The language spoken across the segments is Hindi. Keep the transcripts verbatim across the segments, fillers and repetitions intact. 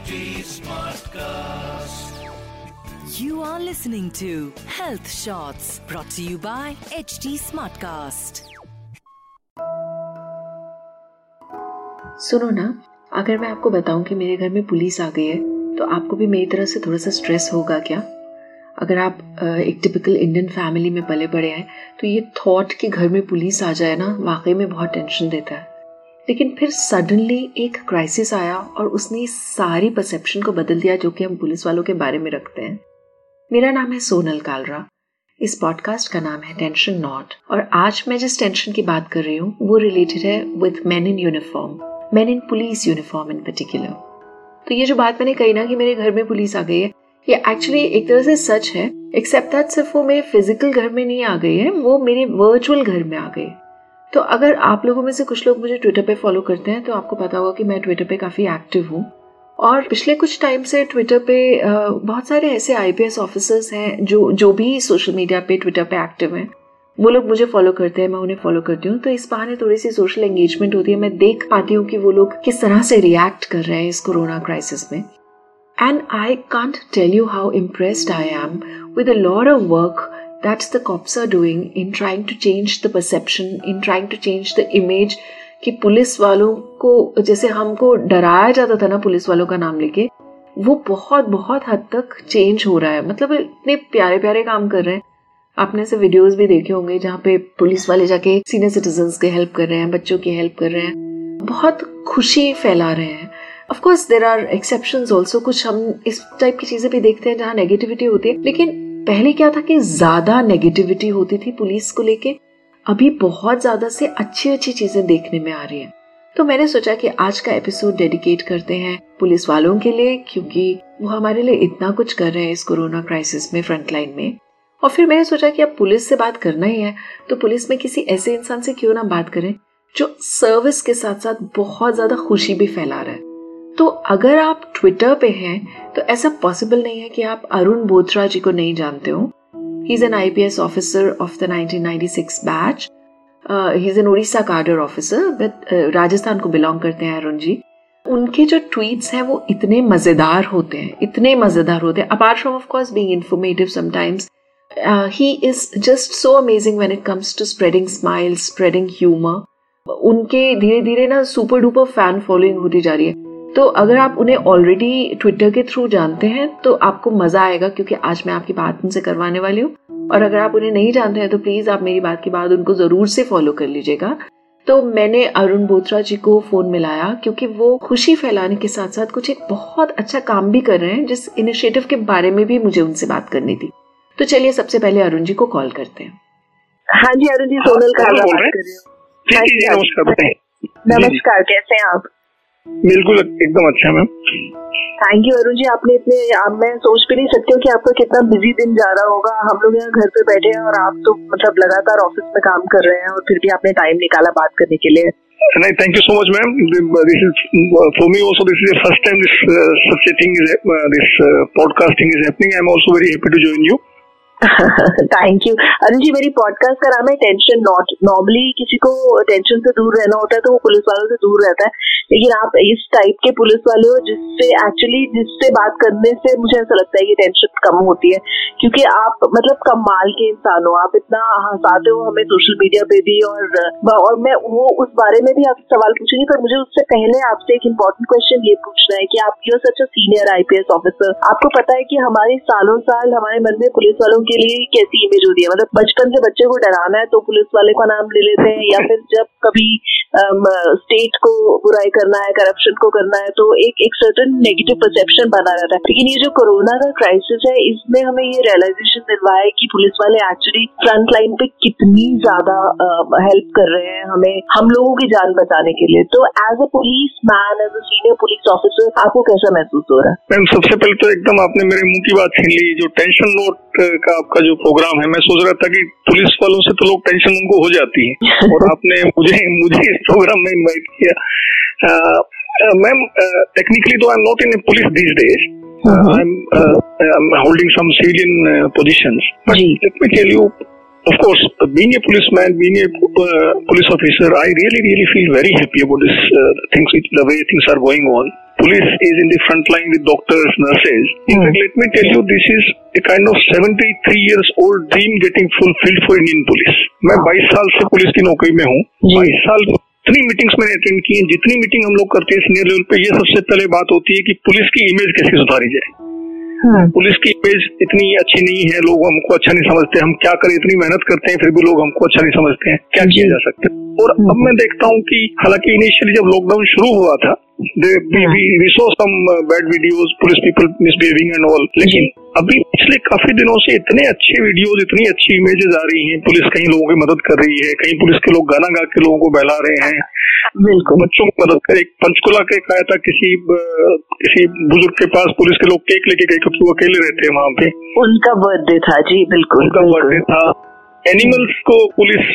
Smartcast. You are listening to Health Shots brought to you by H T Smartcast. सुनो ना, अगर मैं आपको बताऊं कि मेरे घर में पुलिस आ गई है तो आपको भी मेरी तरह से थोड़ा सा स्ट्रेस होगा क्या? अगर आप एक टिपिकल इंडियन फैमिली में पले बड़े हैं तो ये थॉट कि घर में पुलिस आ जाए ना वाकई में बहुत टेंशन देता है। लेकिन फिर सडनली एक क्राइसिस आया और उसने सारी परसेप्शन को बदल दिया जो कि हम पुलिस वालों के बारे में रखते हैं। मेरा नाम है सोनल कालरा। इस पॉडकास्ट का नाम है टेंशन नॉट और आज मैं जिस टेंशन की बात कर रही हूँ वो रिलेटेड है with men in uniform, men in police uniform in particular. तो ये जो बात मैंने कही ना कि मेरे घर में पुलिस आ गई है, ये एक्चुअली एक तरह से सच है, एक्सेप्ट दैट सिर्फ वो मेरे फिजिकल घर में नहीं आ गई है, वो मेरे वर्चुअल घर में आ गई। तो अगर आप लोगों में से कुछ लोग मुझे ट्विटर पे फॉलो करते हैं तो आपको पता होगा कि मैं ट्विटर पे काफ़ी एक्टिव हूँ और पिछले कुछ टाइम से ट्विटर पे बहुत सारे ऐसे आईपीएस ऑफिसर्स हैं जो जो भी सोशल मीडिया पे ट्विटर पे एक्टिव हैं, वो लोग मुझे फॉलो करते हैं, मैं उन्हें फॉलो करती हूँ। तो इस बहाने थोड़ी सी सोशल एंगेजमेंट होती है, मैं देख पाती हूँ कि वो लोग किस तरह से रिएक्ट कर रहे हैं इस कोरोना क्राइसिस में। And I can't tell you how impressed I am with a lot of work that the cops are doing in trying to change the perception, in trying to change the image कि पुलिस वालों को जैसे हमको डराया जाता था ना पुलिस वालों का नाम लेके, वो बहुत बहुत हद तक चेंज हो रहा है। मतलब इतने प्यारे प्यारे काम कर रहे हैं। आपने से वीडियोस भी देखे होंगे जहाँ पे पुलिस वाले जाके सीनियर सिटीजन्स के हेल्प कर रहे हैं, बच्चों की हेल्प कर रहे हैं, बहुत खुशी फैला रहे हैं। Of course there are exceptions also, कुछ हम इस टाइप की चीजें भी देखते हैं जहाँ नेगेटिविटी होती है, लेकिन पहले क्या था कि ज्यादा नेगेटिविटी होती थी पुलिस को लेके, अभी बहुत ज्यादा से अच्छी अच्छी चीजें देखने में आ रही हैं। तो मैंने सोचा कि आज का एपिसोड डेडिकेट करते हैं पुलिस वालों के लिए, क्योंकि वो हमारे लिए इतना कुछ कर रहे हैं इस कोरोना क्राइसिस में फ्रंट लाइन में। और फिर मैंने सोचा कि अब पुलिस से बात करना ही है तो पुलिस में किसी ऐसे इंसान से क्यों ना बात करें जो सर्विस के साथ साथ बहुत ज्यादा खुशी भी फैला रहा है। तो अगर आप ट्विटर पे हैं तो ऐसा पॉसिबल नहीं है कि आप अरुण बोथरा जी को नहीं जानते हो। He is an IPS officer of the nineteen ninety six batch. He is an Odisha cadre officer, but Rajasthan को बिलोंग करते हैं अरुण जी। उनके जो ट्वीट्स हैं वो इतने मजेदार होते हैं, इतने मजेदार होते हैं, apart from of course being informative sometimes. He is just so amazing when it comes to spreading smiles, spreading humour. उनके धीरे धीरे ना सुपर डुपर फैन फॉलोइंग होती जा रही है। तो अगर आप उन्हें ऑलरेडी ट्विटर के थ्रू जानते हैं तो आपको मजा आएगा, क्योंकि आज मैं आपकी बात उनसे करवाने वाली हूँ। और अगर आप उन्हें नहीं जानते हैं तो प्लीज आप मेरी बात के बाद उनको जरूर से फॉलो कर लीजिएगा। तो मैंने अरुण बोथरा जी को फोन मिलाया क्योंकि वो खुशी फैलाने के साथ साथ कुछ एक बहुत अच्छा काम भी कर रहे हैं, जिस इनिशिएटिव के बारे में भी मुझे उनसे बात करनी थी। तो चलिए सबसे पहले अरुण जी को कॉल करते हैं। हाँ जी अरुण जी, सोनल का बात कर रही हूँ। नमस्कार। नमस्कार, कैसे हैं आप? बिल्कुल एकदम अच्छा ma'am. Thank you Arun ji, आपने इतने आप, मैं सोच भी नहीं सकती हूँ कि आपका कितना बिजी दिन जा रहा होगा। हम लोग यहाँ घर पे बैठे हैं और आप तो मतलब लगातार ऑफिस में काम कर रहे हैं और फिर भी आपने टाइम निकाला बात करने के लिए। नहीं, thank you so much ma'am. This is for me also, this is the first time this such a thing is this podcasting is happening. I am also very happy to join you. Thank you Arun ji. मेरी पॉडकास्ट का नाम है टेंशन नॉट। नॉर्मली किसी को टेंशन से दूर रहना होता है तो वो पुलिस वालों से दूर रहता है, लेकिन आप इस टाइप के पुलिस वाले हो जिससे एक्चुअली जिससे बात करने से मुझे ऐसा लगता है कि टेंशन कम होती है, क्योंकि आप मतलब कमाल के इंसान हो। आप इतना हंसाते हो हमें सोशल मीडिया पे भी, और और मैं वो उस बारे में भी आपसे सवाल पूछूंगी, पर मुझे उससे पहले आपसे एक इम्पोर्टेंट क्वेश्चन ये पूछना है कि आप you are such a senior IPS officer. आपको पता है कि हमारे सालों साल हमारे मन में पुलिस वालों के लिए कैसी इमेज होती है। मतलब बचपन से बच्चे को डराना है तो पुलिस वाले का नाम ले लेते हैं, या फिर जब कभी स्टेट को बुराई करना है, करप्शन को करना है, तो एक एक सर्टेन नेगेटिव परसेप्शन बना रहता है। लेकिन ये जो कोरोना का क्राइसिस है, इसमें हमें ये रियलाइजेशन दिलवाया है कि पुलिस वाले एक्चुअली फ्रंट लाइन पे कितनी ज्यादा हेल्प कर रहे हैं हमें, हम लोगों की जान बचाने के लिए। तो as a policeman, as a senior police officer, आपको कैसा महसूस हो रहा है? मैम सबसे पहले तो एकदम आपने मेरे मुंह की बात छीन ली। जो टेंशन नोट का आपका जो प्रोग्राम है, मैं सोच रहा था कि पुलिस वालों से तो लोग टेंशन उनको हो जाती है और आपने मुझे मुझे इस प्रोग्राम में इनवाइट किया। मैम टेक्निकली तो I am not in a police these days, I am holding some civilian positions, but let me tell you, of course, being a policeman, being a uh, police officer, I really really feel very happy about this uh, things, the way things are going on. police is in the front line with doctors, nurses. In fact, let me tell you, this is a kind of seventy-three years old dream getting fulfilled for Indian police. मैं बाईस साल से पुलिस की नौकरी में हूँ. बाईस साल जितनी मीटिंग्स मैंने अटेंड की हैं, जितनी मीटिंग हम लोग करते हैं सीनियर लेवल पे, ये सबसे पहले बात होती है कि पुलिस की इमेज कैसे सुधारी जाए. हाँ. पुलिस की इमेज इतनी अच्छी नहीं है, लोग हमको अच्छा नहीं समझते, हम क्या करें, इतनी मेहनत करते हैं फिर भी लोग हमको अच्छा नहीं समझते हैं, क्या किया जा सकता है. और अब मैं देखता हूँ कि हालांकि इनिशियली जब लॉकडाउन शुरू हुआ था, we saw some bad videos, police people misbehaving and all, लेकिन अभी पिछले काफी दिनों से इतने अच्छे वीडियोस, इतनी अच्छी इमेजेस आ रही हैं. पुलिस कहीं लोगों की मदद कर रही है, कहीं पुलिस के लोग गाना गा के लोगों को बहला रहे हैं, बिल्कुल बच्चों की मदद कर. एक पंचकुला के आया था, किसी किसी बुजुर्ग के पास पुलिस के लोग केक लेके गए क्योंकि वो अकेले रहते हैं वहाँ पे. उनका बर्थडे था जी, बिल्कुल उनका बर्थडे था. एनिमल्स को पुलिस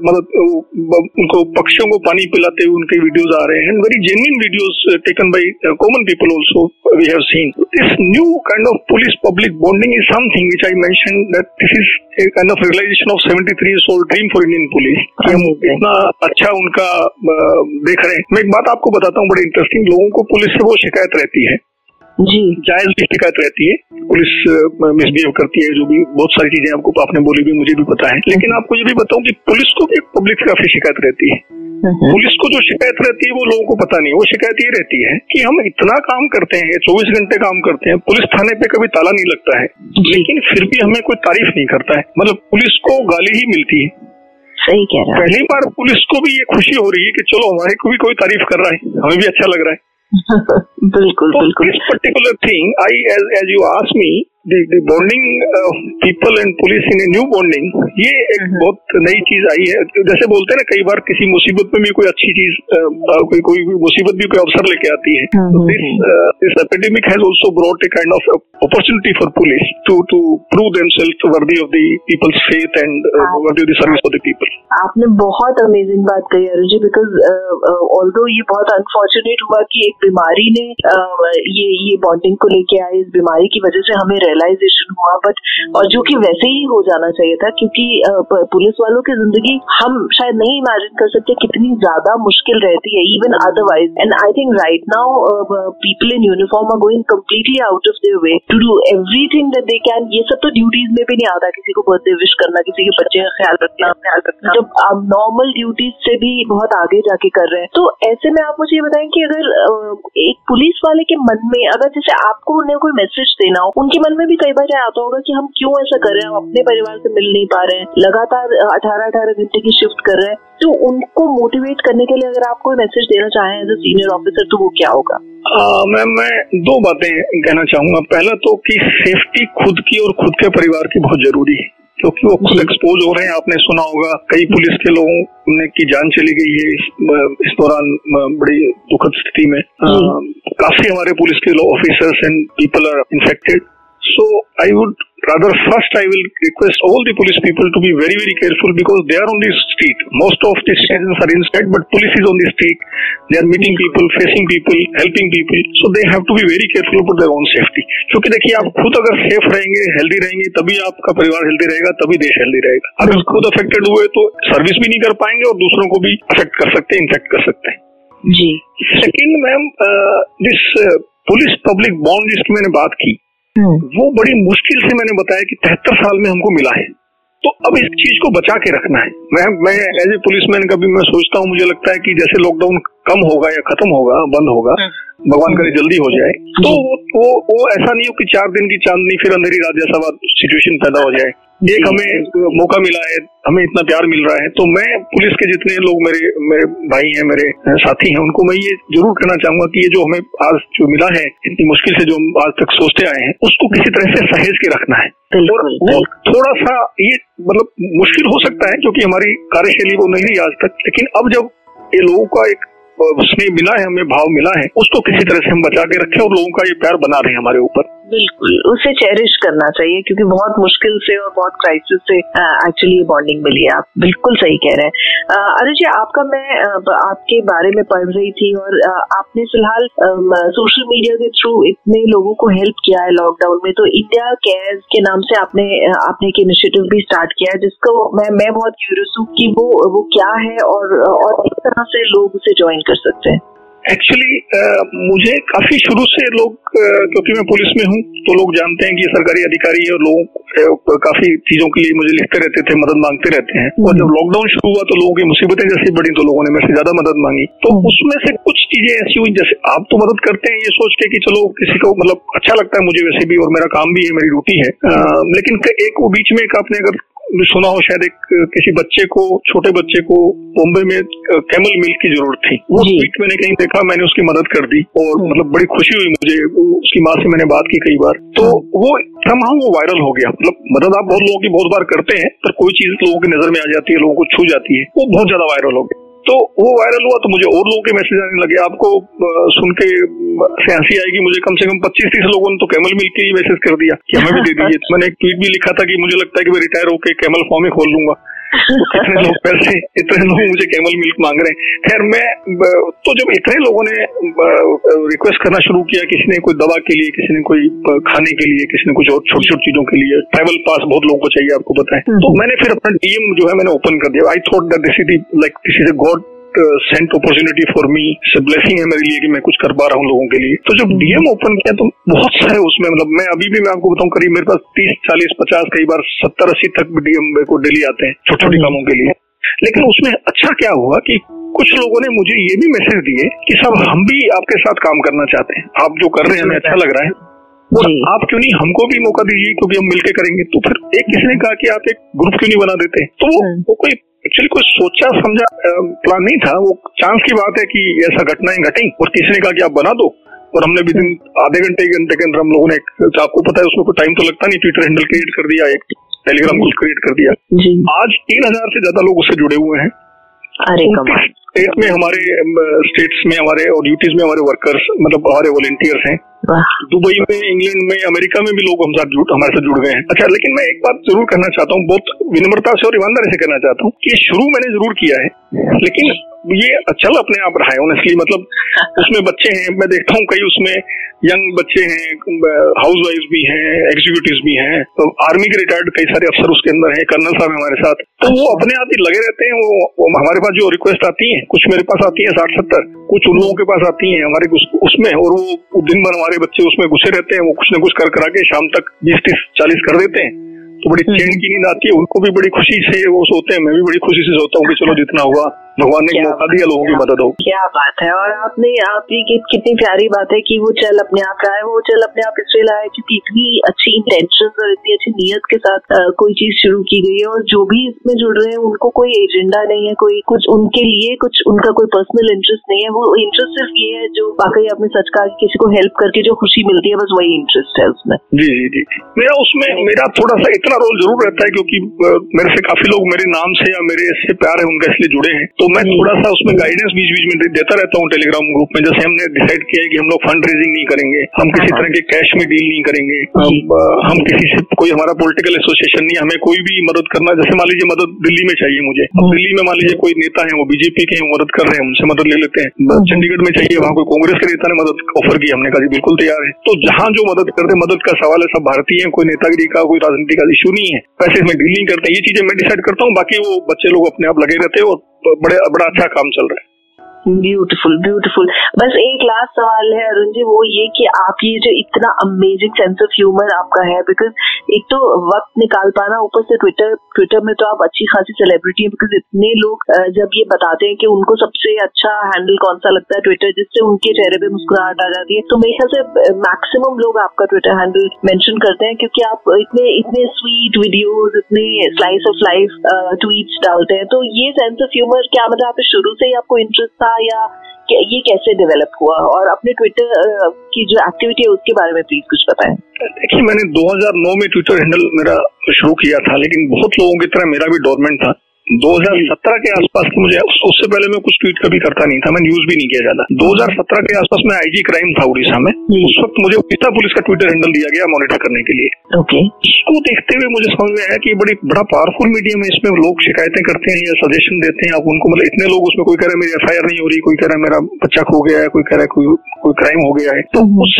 मतलब उनको पक्षियों को पानी पिलाते हुए उनके वीडियोस आ रहे हैं. Very genuine videos taken by common people also we have seen. This new kind of police public bonding is something which I mention that this is a kind of realisation of seventy three years old dream for Indian police. हम इतना अच्छा उनका देख रहे हैं. मैं एक बात आपको बताता हूँ बड़ी इंटरेस्टिंग. लोगों को पुलिस से वो शिकायत रहती है जी, जायज भी शिकायत रहती है, पुलिस मिसबिहेव करती है, जो भी बहुत सारी चीजें आपको आपने बोली भी, मुझे भी पता है. लेकिन आपको ये भी बताऊं कि पुलिस को भी पब्लिक से काफी शिकायत रहती है. पुलिस को जो शिकायत रहती है वो लोगों को पता नहीं. वो शिकायत ये रहती है कि हम इतना काम करते हैं, चौबीस घंटे काम करते हैं, पुलिस थाने पे कभी ताला नहीं लगता है, लेकिन फिर भी हमें कोई तारीफ नहीं करता है. मतलब पुलिस को गाली ही मिलती है. सही कह रहा है. पहली बार पुलिस को भी ये खुशी हो रही है कि चलो हमारे को भी कोई तारीफ कर रहा है, हमें भी अच्छा लग रहा है. बिल्कुल बिल्कुल. This particular thing, I as as you asked me, the the bonding uh, people and police in a new bonding, ये एक बहुत नई चीज आई है. जैसे बोलते हैं ना, कई बार किसी मुसीबत में भी कोई अच्छी चीज, कोई कोई भी मुसीबत भी कोई अवसर लेके आती है. So this uh, this epidemic has also brought a kind of opportunity for police to to prove themselves worthy of the people's faith and uh, worthy of the service of the people. आपने बहुत अमेजिंग बात कही अरुण जी, बिकॉज ऑल्दो ये बहुत अनफॉर्चुनेट हुआ कि एक बीमारी ने uh, ये ये बॉन्डिंग को लेके आई. इस बीमारी की वजह से हमें रियलाइजेशन हुआ, बट और जो कि वैसे ही हो जाना चाहिए था, क्योंकि uh, पुलिस वालों की जिंदगी हम शायद नहीं इमेजिन कर सकते कितनी ज्यादा मुश्किल रहती है, even otherwise. And I think right now people in uniform are going completely out of their way to do everything that they can. ये सब तो ड्यूटीज में भी नहीं आता, किसी को बर्थडे विश करना, किसी के बच्चे का ख्याल रखना ख्याल रखना जब आप नॉर्मल ड्यूटीज से भी बहुत आगे जाके कर रहे हैं. तो ऐसे में आप मुझे ये बताएं कि अगर एक पुलिस वाले के मन में, अगर जैसे आपको उन्हें कोई मैसेज देना हो, उनके मन में भी कई बार आता होगा कि हम क्यों ऐसा कर रहे हैं, हम अपने परिवार से मिल नहीं पा रहे हैं, लगातार अठारह अठारह घंटे की शिफ्ट कर रहे हैं. तो उनको मोटिवेट करने के लिए अगर आप कोई मैसेज देना चाहें एज अ सीनियर ऑफिसर, तो वो क्या होगा? मैम मैं दो बातें कहना चाहूंगा. पहला तो कि सेफ्टी खुद की और खुद के परिवार की बहुत जरूरी है, क्योंकि वो खुद एक्सपोज हो रहे हैं. आपने सुना होगा कई पुलिस के लोगों ने की जान चली गई है इस, इस दौरान बड़ी दुखद स्थिति में. आ, काफी हमारे पुलिस के officers and people are infected. So I would rather first I will request all the police people to be very very careful, because they are on the street. Most of the citizens are inside, but police is on the street. They are meeting people, facing people, helping people. So they have to be very careful about their own safety. क्योंकि देखिए, आप खुद अगर सेफ रहेंगे, हेल्दी रहेंगे, तभी आपका परिवार हेल्दी रहेगा, तभी देश हेल्दी रहेगा. अगर खुद अफेक्टेड हुए तो सर्विस भी नहीं कर पाएंगे और दूसरों को भी अफेक्ट कर सकते हैं, इन्फेक्ट कर सकते हैं जी. Second ma'am, this police public bond जिसकी मैंने बात की, वो बड़ी मुश्किल से मैंने बताया कि तिहत्तर साल में हमको मिला है. तो अब इस चीज को बचा के रखना है. मैं मैं एज ए पुलिसमैन कभी मैं सोचता हूँ, मुझे लगता है कि जैसे लॉकडाउन कम होगा या खत्म होगा, बंद होगा, भगवान करे जल्दी हो जाए, तो वो वो ऐसा नहीं हो कि चार दिन की चांदनी फिर अंधेरी रात जैसा सिचुएशन पैदा हो जाए. एक हमें मौका मिला है, हमें इतना प्यार मिल रहा है, तो मैं पुलिस के जितने लोग मेरे मेरे भाई हैं, मेरे साथी हैं, उनको मैं ये जरूर कहना चाहूंगा कि ये जो हमें आज जो मिला है, इतनी मुश्किल से जो हम आज तक सोचते आए हैं, उसको किसी तरह से सहेज के रखना है. और वो थोड़ा सा ये मतलब मुश्किल हो सकता है क्योंकि हमारी कार्यशैली वो नहीं रही आज तक, लेकिन अब जब ये लोगों का एक उसमें मिला है, हमें भाव मिला है, उसको किसी तरह से हम बचा के रखें और लोगों का ये प्यार बना रहे हमारे ऊपर. बिल्कुल, उसे चेरिश करना चाहिए, क्योंकि बहुत मुश्किल से और बहुत क्राइसिस से एक्चुअली ये बॉन्डिंग मिली है. आप बिल्कुल सही कह रहे हैं. अरुण जी, आपका मैं आपके बारे में पढ़ रही थी और आपने फिलहाल सोशल मीडिया के थ्रू इतने लोगों को हेल्प किया है लॉकडाउन में. तो इंडिया केयर्स के नाम से आपने आपने एक इनिशिएटिव भी स्टार्ट किया है, जिसको मैं मैं बहुत क्यूरियस हूँ कि वो वो क्या है और और किस तरह से लोग उसे ज्वाइन कर सकते हैं. एक्चुअली मुझे काफी शुरू से लोग, क्योंकि मैं पुलिस में हूँ तो लोग जानते हैं कि ये सरकारी अधिकारी है और लोग काफी चीजों के लिए मुझे लिखते रहते थे, मदद मांगते रहते हैं। और जब लॉकडाउन शुरू हुआ तो लोगों की मुसीबतें जैसी बढ़ी तो लोगों ने मेरे से ज्यादा मदद मांगी। तो उसमें से कुछ चीजें ऐसी हुई, जैसे आप तो मदद करते हैं ये सोच के कि चलो किसी को मतलब अच्छा लगता है, मुझे वैसे भी, और मेरा काम भी है, मेरी ड्यूटी है। आ, लेकिन एक वो बीच में एक आपने अगर सुना हो शायद, एक किसी बच्चे को, छोटे बच्चे को बॉम्बे में कैमल मिल्क की जरूरत थी, वो ट्वीट मैंने कहीं देखा, मैंने उसकी मदद कर दी और मतलब बड़ी खुशी हुई मुझे। उसकी माँ से मैंने बात की कई बार, तो वो somehow वो वायरल हो गया। मतलब मदद आप बहुत लोगों की बहुत बार करते हैं, पर कोई चीज लोगों की नजर में आ जाती है, लोगों को छू जाती है, वो बहुत ज्यादा वायरल हो गया। तो वो वायरल हुआ तो मुझे और लोगों के मैसेज आने लगे। आपको सुन के से हंसी आएगी, मुझे कम से कम पच्चीस तीस लोगों ने तो कैमल मिल्क के लिए मैसेज कर दिया कि हमें भी दे दीजिए। मैंने एक ट्वीट भी लिखा था कि मुझे लगता है कि मैं रिटायर होकर कैमल फार्म ही खोल लूंगा। तो कितने लोग पैसे, इतने लोग मुझे कैमल मिल्क मांग रहे हैं। खैर मैं तो जब इतने लोगों ने रिक्वेस्ट करना शुरू किया, किसी ने कोई दवा के लिए, किसी ने कोई खाने के लिए, किसी ने कुछ और छोटी छोटी चीजों के लिए, ट्रैवल पास बहुत लोगों को चाहिए आपको पता है, तो मैंने फिर अपना डीएम जो है मैंने ओपन कर दिया। I thought that this is like this is a god sent opportunity for me, blessing है मेरे लिए कि मैं कुछ कर पा रहा हूँ लोगों के लिए। तो जब डीएम ओपन किया तो बहुत सारे उसमें, मतलब मैं अभी भी मैं आपको बताऊं करीब मेरे पास तीस चालीस पचास कई बार सत्तर अस्सी तक भी डीएम को डेली आते हैं छोटे छोटे कामों के लिए। लेकिन उसमें अच्छा क्या हुआ कि कुछ लोगों ने मुझे ये भी मैसेज दिए कि साहब हम भी आपके साथ काम करना चाहते हैं, आप जो कर रहे हैं हमें अच्छा लग रहा है, और आप क्यों नहीं हमको भी मौका दीजिए क्योंकि हम मिलके करेंगे। तो फिर एक किसी ने कहा कि आप एक ग्रुप क्यों नहीं बना देते। तो वो कोई एक्चुअली कोई सोचा समझा प्लान नहीं था, वो चांस की बात है कि ऐसा घटनाएं घटी और किसी ने कहा कि आप बना दो, और हमने भी दिन आधे घंटे एक घंटे के अंदर हम लोगों ने, आपको पता है उसमें कोई टाइम तो लगता नहीं, ट्विटर हैंडल क्रिएट कर दिया, एक टेलीग्राम ग्रुप क्रिएट कर दिया। आज तीन हजार से ज्यादा लोग उससे जुड़े हुए हैं। स्टेट में हमारे स्टेट्स में हमारे और यूटीज में हमारे वर्कर्स, मतलब हमारे वॉलंटियर्स हैं। दुबई में, इंग्लैंड में, अमेरिका में भी लोग हम साथ जुड़ हमारे साथ जुड़ गए हैं। अच्छा, लेकिन मैं एक बात जरूर कहना चाहता हूँ, बहुत विनम्रता से और ईमानदारी से कहना चाहता हूँ कि शुरू मैंने जरूर किया है, लेकिन ये चल अपने आप रहा है ऑनेस्टली। मतलब उसमें बच्चे हैं, मैं देखता हूँ कई उसमें यंग बच्चे हैं, हाउस वाइफ भी हैं, एग्जीक्यूटिव भी हैं, तो आर्मी के रिटायर्ड कई सारे अफसर उसके अंदर हैं, कर्नल साहब हमारे साथ। तो वो अपने आप ही लगे रहते हैं। वो, वो हमारे पास जो रिक्वेस्ट आती है, कुछ मेरे पास आती है साठ सत्तर, कुछ उन लोगों के पास आती है हमारे उसमें, और वो दिन भर हमारे बच्चे उसमें घुसे रहते हैं। वो कुछ न कुछ कर करा के शाम तक बीस तीस चालीस कर देते हैं, तो बड़ी चैन की नींद आती है, उनको भी बड़ी खुशी से वो सोते हैं, मैं भी बड़ी खुशी से सोता हूँ कि चलो जितना हुआ भगवान ने मौका दिया, लोगों की मदद हो। क्या बात है। और आपने आपकी कितनी प्यारी बात है कि वो चल अपने आप रहा है, वो चल अपने आप इसलिए रहा है क्योंकि इतनी अच्छी इंटेंशन और इतनी अच्छी नीयत के साथ आ, कोई चीज शुरू की गई है, और जो भी इसमें जुड़ रहे हैं उनको कोई एजेंडा नहीं है, कोई कुछ उनके लिए कुछ उनका कोई पर्सनल इंटरेस्ट नहीं है। वो इंटरेस्ट सिर्फ ये है जो वाकई आपने सच कहा, किसी को हेल्प करके जो खुशी मिलती है, बस वही इंटरेस्ट है उसमें। जी जी जी मेरा उसमें मेरा थोड़ा सा इतना रोल जरूर रहता है, क्योंकि मेरे से काफी लोग मेरे नाम से या मेरे से प्यार है उनका इसलिए जुड़े हैं, तो मैं थोड़ा सा उसमें गाइडेंस बीच बीच में देता रहता हूँ टेलीग्राम ग्रुप में। जैसे हमने डिसाइड किया है कि हम लोग फंड रेजिंग नहीं करेंगे, हम किसी तरह के कैश में डील नहीं करेंगे, हम किसी से, कोई हमारा पॉलिटिकल एसोसिएशन नहीं, हमें कोई भी मदद करना, जैसे मान लीजिए मदद दिल्ली में चाहिए मुझे, दिल्ली में मान लीजिए कोई नेता है वो बीजेपी के हैं, मदद कर रहे हैं, उनसे मदद ले लेते हैं। चंडीगढ़ में चाहिए, वहाँ कोई कांग्रेस के नेता ने मदद ऑफर की, हमने कहा जी बिल्कुल तैयार है। तो जहाँ जो मदद करते, मदद का सवाल है, सब भारतीय है, कोई नेतागिरी का कोई राजनीति का इशू नहीं है, पैसे में डील नहीं करते, ये चीजें मैं डिसाइड करता हूँ। बाकी वो बच्चे लोग अपने आप लगे रहते हैं और बड़े बड़ा अच्छा काम चल रहा है। Beautiful beautiful. बस एक लास्ट सवाल है अरुण जी, वो ये कि आप ये जो इतना अमेजिंग सेंस ऑफ ह्यूमर आपका है, बिकॉज एक तो वक्त निकाल पाना, ऊपर से ट्विटर ट्विटर में तो आप अच्छी खासी सेलिब्रिटी हैं, बिकॉज इतने लोग जब ये बताते हैं कि उनको सबसे अच्छा हैंडल कौन सा लगता है ट्विटर, जिससे उनके चेहरे पे मुस्कुराहट आ जाती है, तो मेरे ख्याल से मैक्सिमम लोग आपका ट्विटर हैंडल मेंशन करते हैं, क्योंकि आप इतने इतने स्वीट वीडियोस, इतने स्लाइस ऑफ लाइफ ट्वीट्स डालते हैं। तो ये सेंस ऑफ ह्यूमर क्या मतलब आप शुरू से ही आपको इंटरेस्ट था, या ये कैसे डेवलप हुआ? और अपने ट्विटर की जो एक्टिविटी है उसके बारे में प्लीज कुछ बताएं। देखिए, मैंने दो हज़ार नौ में ट्विटर हैंडल मेरा शुरू किया था, लेकिन बहुत लोगों की तरह मेरा भी डोरमेंट था। दो हज़ार सत्रह के आसपास की मुझे, उससे पहले मैं कुछ ट्वीट कभी करता नहीं था, मैं न्यूज भी नहीं किया जाता। दो हज़ार सत्रह के आसपास में आईजी क्राइम था उड़ीसा में, उस वक्त मुझे उड़ीसा पुलिस का ट्विटर हैंडल दिया गया मॉनिटर करने के लिए। ओके। इसको देखते हुए मुझे समझ में आया कि बड़ी बड़ा पावरफुल मीडियम है, इसमें लोग शिकायतें करते हैं या सजेशन देते हैं, आप उनको, मतलब इतने लोग उसमें, कोई कह रहा है मेरी एफ आई आर नहीं हो रही, कोई कह रहा है मेरा बच्चा खो गया है, कोई कह रहा है कोई कोई क्राइम हो गया है। तो उससे मैं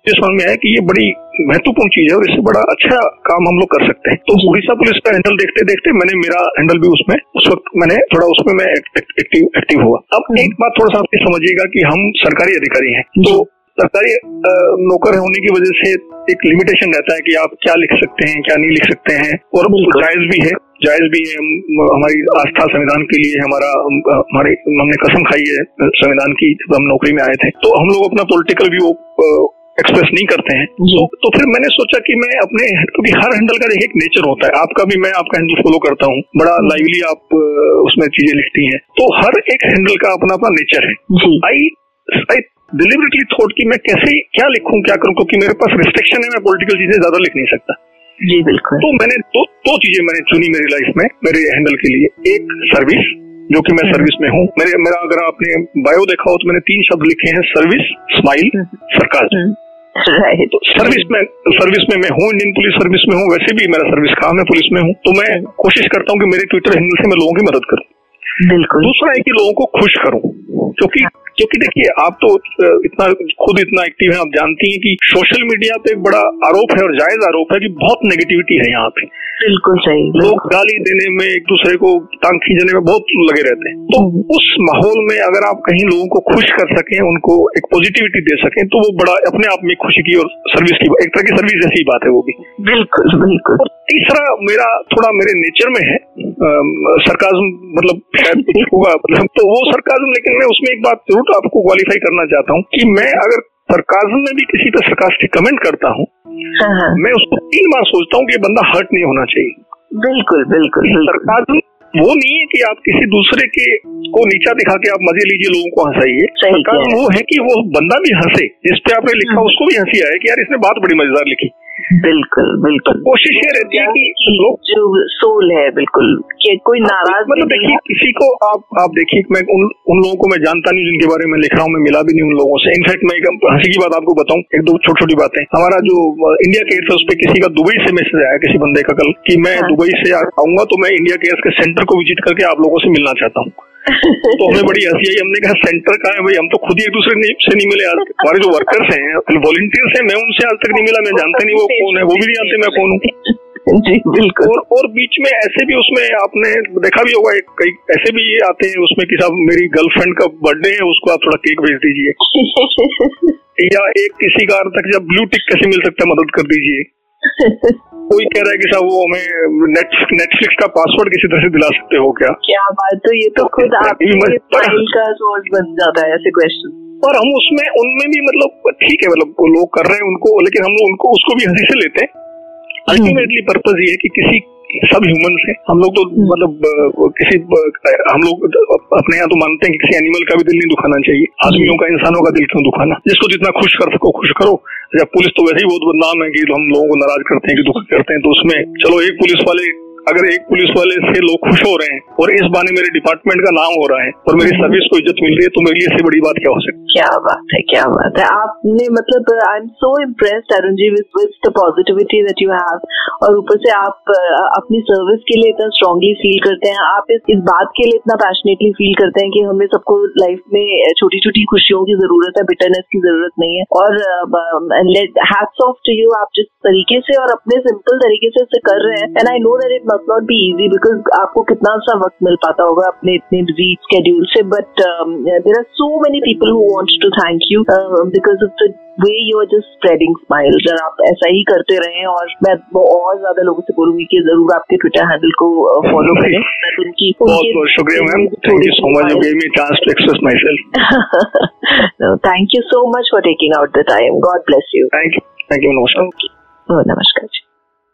मुझे समझ में आया कि ये बड़ी महत्वपूर्ण चीज है और इससे बड़ा अच्छा काम हम लोग कर सकते हैं। तो उड़ीसा पुलिस का हैंडल देखते देखते मैंने मेरा हैंडल भी उसमें उस वक्त मैंने थोड़ा उसमें मैं एक्टिव एक्टिव हुआ। अब एक बात थोड़ा सा आप समझिएगा कि हम सरकारी अधिकारी हैं, तो सरकारी नौकर होने की वजह से एक लिमिटेशन रहता है कि आप क्या लिख सकते हैं, क्या नहीं लिख सकते हैं, और जायज भी है जायज भी है हमारी आस्था संविधान के लिए, हमारा हमारे हमने कसम खाई है संविधान की जब हम नौकरी में आए थे, तो हम लोग अपना पॉलिटिकल व्यू एक्सप्रेस नहीं करते हैं। तो, तो फिर मैंने सोचा कि मैं अपने, क्योंकि हर हैंडल का एक नेचर होता है, आपका भी मैं आपका हैंडल फॉलो करता हूँ, बड़ा लाइवली आप उसमें चीजें लिखती हैं, तो हर एक हैंडल का अपना अपना नेचर है। आई आई डिलिबरेटली थॉट कि मैं कैसे क्या लिखूं, क्या करूं, क्योंकि मेरे पास रिस्ट्रिक्शन है, मैं पॉलिटिकल चीजें ज्यादा लिख नहीं सकता। जी बिल्कुल। तो मैंने दो दो चीजें मैंने चुनी मेरी लाइफ में मेरे हैंडल के लिए। एक सर्विस, जो कि मैं सर्विस में हूँ। मेरे मेरा अगर आपने बायो देखा हो तो मैंने तीन शब्द लिखे हैं, सर्विस, स्माइल, सरकाज़म। राइट। तो सर्विस में सर्विस में मैं हूँ, इंडियन पुलिस सर्विस में हूँ, वैसे भी मेरा सर्विस काम है, पुलिस में हूँ, तो मैं कोशिश करता हूँ कि मेरे ट्विटर हैंडल से मैं लोगों की मदद करूँ। बिल्कुल। दूसरा है कि लोगों को खुश करूं, क्योंकि क्योंकि देखिए आप तो इतना खुद इतना एक्टिव हैं, आप जानती हैं कि सोशल मीडिया पे एक बड़ा आरोप है और जायज आरोप है कि बहुत नेगेटिविटी है यहाँ पे। बिल्कुल सही। लोग गाली देने में, एक दूसरे को टांग खींचने में बहुत लगे रहते हैं। तो उस माहौल में अगर आप कहीं लोगों को खुश कर सकें, उनको एक पॉजिटिविटी दे सकें, तो वो बड़ा अपने आप में खुशी की और सर्विस की एक तरह की सर्विस जैसी बात है वो भी। बिल्कुल बिल्कुल। तीसरा मेरा थोड़ा मेरे नेचर में है सरकाज़म, मतलब शायद कुछ होगा मतलब, तो वो सरकाज़म, लेकिन मैं उसमें एक बात जरूर आपको क्वालिफाई करना चाहता हूँ कि मैं अगर सरकाज़म में भी किसी पे सरकास्टिक कमेंट करता हूँ, मैं उसको तीन बार सोचता हूँ कि ये बंदा हर्ट नहीं होना चाहिए। बिल्कुल बिल्कुल। सरकाज़म वो नहीं है कि आप किसी दूसरे के को नीचा दिखा के आप मजे लीजिए, लोगों को हंसाइए। सरकाज़म वो है कि वो बंदा भी हंसे, जिस पे आपने लिखा उसको भी हंसी आए कि यार इसने बात बड़ी मजेदार लिखी। बिल्कुल बिल्कुल। कोशिश ये रहती है कि लोग जो सोल है बिल्कुल कि कोई नाराज, मतलब देखिए किसी को आप आप देखिए, मैं उन उन लोगों को मैं जानता नहीं जिनके बारे में लिख रहा हूँ, मैं मिला भी नहीं उन लोगों से। इनफैक्ट मैं एक हंसी की बात आपको बताऊं, एक दो छोटी छोटी बातें। हमारा जो इंडिया केयर था उस पर किसी का दुबई से मैसेज आया किसी बंदे का कल कि मैं हाँ। दुबई से आऊंगा तो मैं इंडिया केयर के सेंटर को विजिट करके आप लोगों से मिलना चाहता हूँ। तो हमें बड़ी हंसी आई, हमने कहा सेंटर कहाँ है भाई, हम तो खुद ही एक दूसरे से नहीं मिले। आज हमारे जो वर्कर्स हैं, वॉलंटियर्स हैं, मैं उनसे आज तक नहीं मिला, मैं जानता नहीं वो कौन है, वो भी नहीं जानते मैं कौन हूँ। जी बिल्कुल। और, और बीच में ऐसे भी उसमें आपने देखा भी होगा, कई ऐसे भी आते हैं उसमें कि साहब मेरी गर्लफ्रेंड का बर्थडे है, उसको आप थोड़ा केक भेज दीजिए, या एक किसी का तक जब ब्लू टिक कैसे मिल सकता है मदद कर दीजिए। कोई कह रहा है कि साहब वो हमें नेटफ्लिक्स का पासवर्ड किसी तरह से दिला सकते हो क्या? क्या बात, तो ये तो खुद आपकी फाइल का सोर्स बन जाता है ऐसे क्वेश्चन। और हम उसमें उनमें भी मतलब ठीक है, मतलब लोग कर रहे हैं उनको, लेकिन हम लोग उनको उसको भी हंसी से लेते हैं। अल्टीमेटली पर्पज ये है कि किसी सब ह्यूमन है, हम लोग तो मतलब किसी हम लोग अपने यहाँ तो मानते हैं कि किसी एनिमल का भी दिल नहीं दुखाना चाहिए, आदमियों का, इंसानों का दिल क्यों दुखाना। जिसको जितना खुश कर सको खुश करो। जब पुलिस तो वैसे ही बहुत बदनाम है कि हम लोगों को नाराज करते हैं कि दुख करते हैं, तो उसमें चलो एक पुलिस वाले अगर एक पुलिस वाले से लोग खुश हो रहे हैं और इस बहाने मेरे डिपार्टमेंट का नाम हो रहा है और मेरी सर्विस को इज्जत मिल रही है, तो मेरे लिए इससे बड़ी बात क्या हो सकती है? क्या बात है, क्या बात है। आपने मतलब I am so impressed Arun ji with with the positivity that you have, और ऊपर से आप अपनी सर्विस के लिए इतना स्ट्रांगली फील करते हैं, आप इस, इस बात के लिए इतना पैशनेटली फील करते हैं कि हमें सबको लाइफ में छोटी छोटी खुशियों की जरूरत है, बिटरनेस की जरूरत नहीं है। और हैट्स ऑफ टू यू, आप जिस तरीके से और अपने सिंपल तरीके से इसे कर रहे हैं, and I know that it must not be easy because आपको कितना सा वक्त मिल पाता होगा अपने इतने बिजी स्केड्यूल से, but there are so many people who wants to thank you because of the way you are just spreading smiles. और आप ऐसा ही करते रहें, और मैं और ज्यादा लोगों से बोलूंगी कि जरूर आपके ट्विटर हैंडल को फॉलो करें। उनकी बहुत बहुत शुक्रिया ma'am, thank you so much for giving me chance to express my self. Thank you so much for taking out the time, God bless you. Thank you, thank you, नमस्कार। ओके, नमस्कार जी।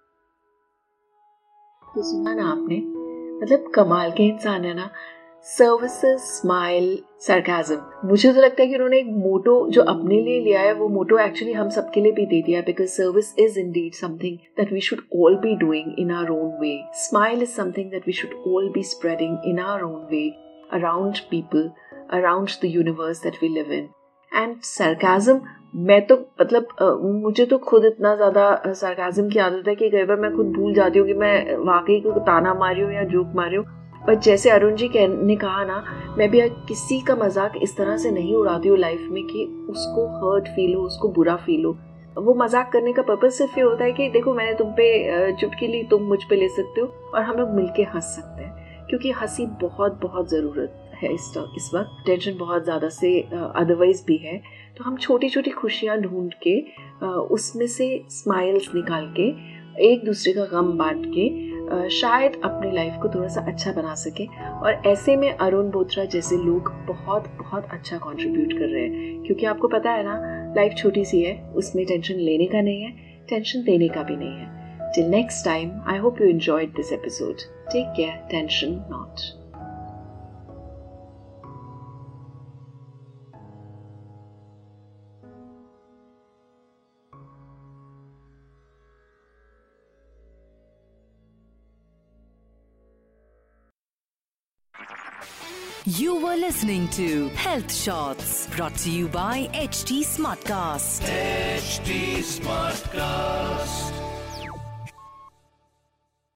तो सुना ना आपने, मतलब कमाल के इंसान है ना। Services, smile, sarcasm. मुझे तो लगता है कि उन्होंने एक मोटो जो अपने लिए लिया है, वो मोटो एक्चुअली हम सबके लिए भी दे दिया, because service is indeed something that we should all be doing in our own way. Smile is something that we should all be spreading in our own way around people, around the universe that we live in. And sarcasm, मैं तो मतलब मुझे तो खुद इतना ज़्यादा सरकाज़म की आदत है कि कई बार मैं खुद भूल जाती हूँ कि मैं वाकई को ताना मारी हूँ या जोक मारी हूँ। पर जैसे अरुण जी ने कहा ना, मैं भी किसी का मजाक इस तरह से नहीं उड़ाती हूँ लाइफ में कि उसको हर्ट फील हो, उसको बुरा फील हो। वो मजाक करने का पर्पस सिर्फ ये होता है कि देखो मैंने तुम पे चुटकी ली, तुम मुझ पे ले सकते हो और हम लोग मिलके हंस सकते हैं, क्योंकि हंसी बहुत बहुत ज़रूरत है इस इस वक्त। टेंशन बहुत ज़्यादा से अदरवाइज भी है, तो हम छोटी छोटी खुशियाँ ढूंढ के उसमें से स्माइल्स निकाल के एक दूसरे का गम बांट के शायद अपनी लाइफ को थोड़ा सा अच्छा बना सके। और ऐसे में अरुण बोथरा जैसे लोग बहुत बहुत अच्छा कंट्रीब्यूट कर रहे हैं, क्योंकि आपको पता है ना, लाइफ छोटी सी है, उसमें टेंशन लेने का नहीं है, टेंशन देने का भी नहीं है। Till next time, I hope you enjoyed this episode. Take care, tension not. You were listening to Health Shots, brought to you by H T Smartcast. H T Smartcast.